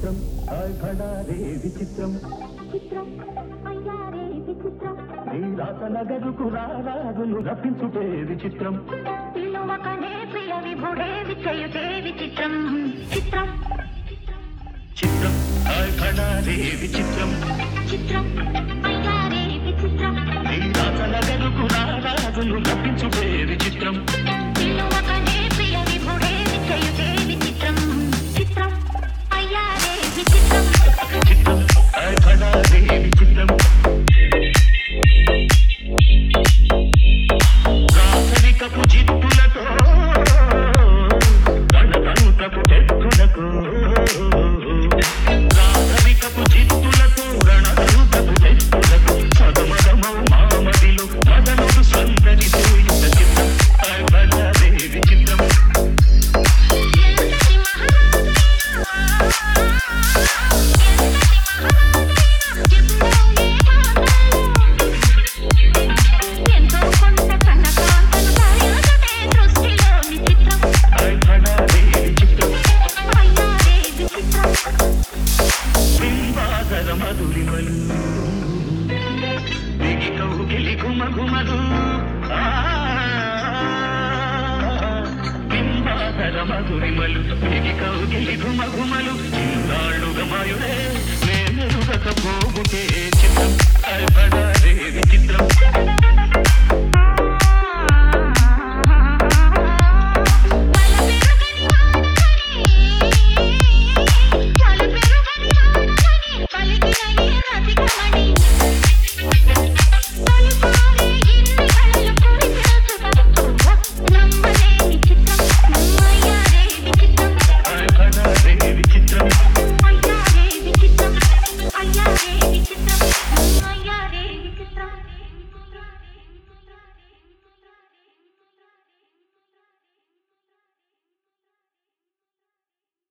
విచిత్రం ఖడారే విచిత్రం చిత్రం అయ్యారే విచిత్రం నీ రాసనగరుకు రారాజును రప్పించుటే విచిత్రం పిలువకనే ప్రియ విభుడే విచయుతే విచిత్రం చిత్రం చిత్రం ఖడారే విచిత్రం చిత్రం అయ్యారే విచిత్రం నీ రాసనగరుకు రారాజును రప్పించుటే విచిత్రం పిలువకనే ప్రియ విభుడే విచయుతే విచిత్రం చిత్రం అయ్యారే విచిత్రం చిత్రం ఖడారే విచిత్రం రాసరికపు జిత్తులతో రణతంత్రపు తెక్కులకు రాసరికపు జిత్తులతో రణతంత్రపు తెక్కులకు సదమదమౌ మామదిలో మదనుడు సందడి చూయుట చిత్రం ఖడారే విచిత్రం ఎంతటి ఎంతో కొంత కనకాంతను సాయుధతే దృష్టిలోని చిత్రం ఖడారే విచిత్రం అయ్యారే విచిత్రం బింబాసర మధురిమలు దిగి కౌగిలి గుమగుమలు బింబాసర మధురిమలు దిగి కౌగిలి గుమగుమలు నాళ్ళుగా మాయుడే నేనెరుగక పోగుటే చిత్రం